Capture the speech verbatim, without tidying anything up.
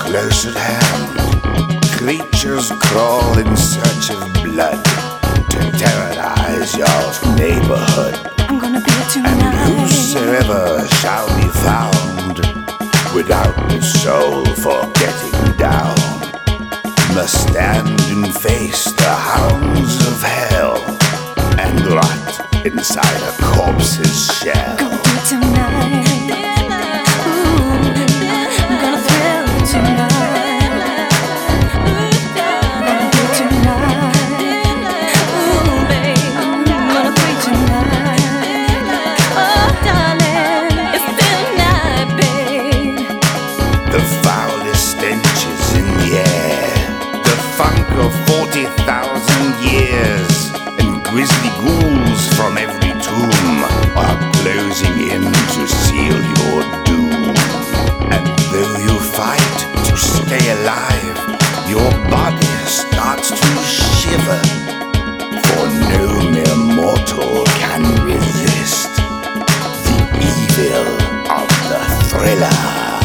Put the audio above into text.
close at hand. Creatures crawl in search of blood to terrorize your neighborhood. I'm gonna be it tonight. And whosoever shall be found without the soul for getting down must stand and face the hounds of hell and rot inside a corpse's shell. Gonna do it tonight. Ooh, I'm gonna thrill it tonight. Gonna do it tonight. Ooh, babe, I'm gonna free tonight. Oh, darling, it's still night, babe. The foulest stenches in the air, the funk of forty thousand years, and grisly ghouls from every tomb are closing in to seal your doom. And though you fight to stay alive, your body starts to shiver, for no mere mortal can resist the evil of the thriller.